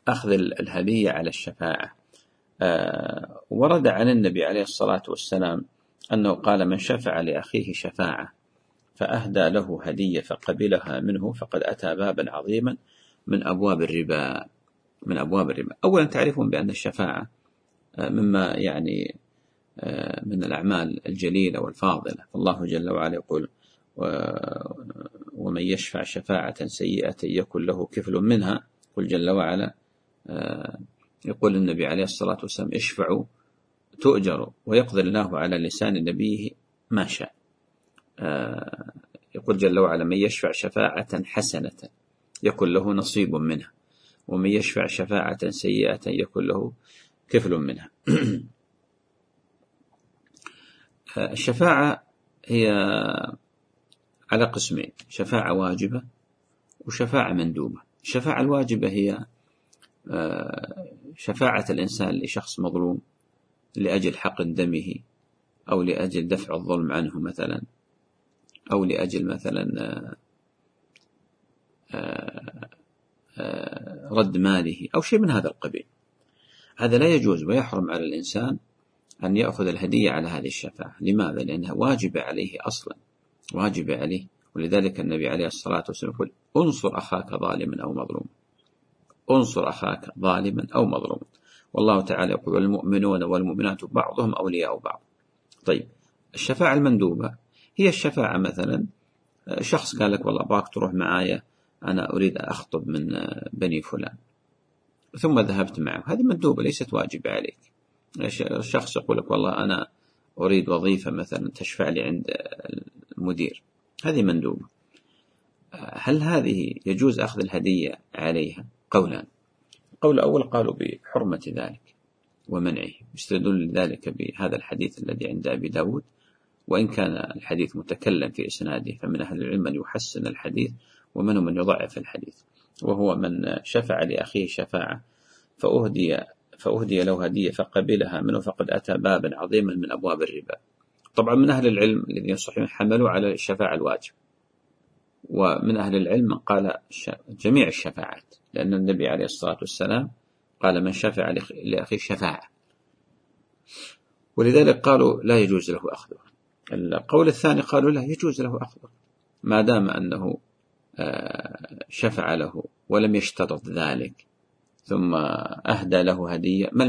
أخذ الهدية على الشفاعة. ورد عن النبي عليه الصلاة والسلام أنه قال: من شفع لأخيه شفاعة فأهدى له هدية فقبلها منه فقد أتى بابا عظيما من أبواب الربا. أولا تعرفون بأن الشفاعة مما يعني من الأعمال الجليلة والفاضلة، فالله جل وعلا يقول: ومن يشفع شفاعة سيئة يكن له كفل منها. قل جل وعلا يقول النبي عليه الصلاة والسلام: اشفعوا تؤجروا، ويقضي الله على لسان نبيه ما شاء. يقول جل وعلا: من يشفع شفاعة حسنة يكن له نصيب منها، ومن يشفع شفاعة سيئة يكن له كفل منها. الشفاعة هي على قسمين: شفاعة واجبة وشفاعة مندوبة. الشفاعة الواجبة هي شفاعة الإنسان لشخص مظلوم لأجل حق دمه، أو لأجل دفع الظلم عنه مثلا، أو لأجل مثلا رد ماله أو شيء من هذا القبيل. هذا لا يجوز، ويحرم على الإنسان أن يأخذ الهدية على هذه الشفاعة. لماذا؟ لأنها واجبة عليه أصلا، واجبة عليه. ولذلك النبي عليه الصلاة والسلام يقول: انصر أخاك ظالما أو مظلوما، انصر أخاك ظالما أو مظلوما. والله تعالى يقول: والمؤمنون والمؤمنات بعضهم أولياء بعض. طيب، الشفاعة المندوبة هي الشفاعة مثلا شخص قال لك: والله أباك تروح معايا، أنا أريد أخطب من بني فلان، ثم ذهبت معه. هذه مندوبة ليست واجبة عليك. الشخص يقول لك: والله أنا أريد وظيفة مثلا تشفع لي عند المدير، هذه مندوبة. هل هذه يجوز أخذ الهدية عليها؟ قولان: القول الأول قالوا بحرمة ذلك ومنعه، يستدل ذلك بهذا الحديث الذي عند أبي داود، وإن كان الحديث متكلم في إسناده، فمن أهل العلم من يحسن الحديث ومنهم من يضعف الحديث، وهو من شفع لأخيه شفاعة فأهدي له هدية فقبلها منه فقد أتى بابا عظيما من أبواب الربا. طبعا من أهل العلم الذين يصحون حملوا على الشفاعة الواجب، ومن أهل العلم من قال جميع الشفاعات، لأن النبي عليه الصلاة والسلام قال: من شفع لأخيه شفاعة، ولذلك قالوا لا يجوز له أخذها. القول الثاني قالوا لا يجوز له أخذها ما دام أنه شفع له ولم يشترط ذلك ثم أهدى له هدية. ما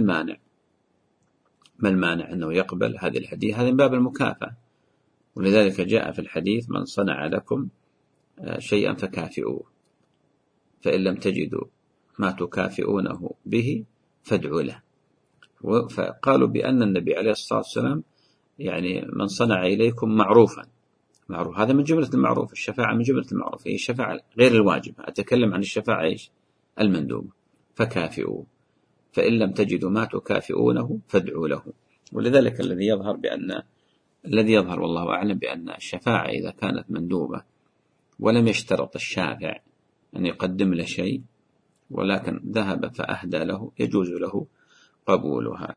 المانع أنه يقبل هذه الهدية؟ هذا من باب المكافأة. ولذلك جاء في الحديث: من صنع لكم شيئا فكافئوه، فإن لم تجدوا ما تكافئونه به فادعوا له. فقالوا بأن النبي عليه الصلاة والسلام يعني من صنع إليكم معروفا، معروف هذا من جملة المعروف، الشفاعة من جملة المعروف، هي الشفاعة غير الواجبة. أتكلم عن الشفاعة المندوبة: فكافئوه، فإن لم تجدوا ما تكافئونه فادعوا له. ولذلك الذي يظهر والله أعلم بأن الشفاعة إذا كانت مندوبة ولم يشترط الشافع أن يقدم له شيء، ولكن ذهب فأهدى له، يجوز له قبولها.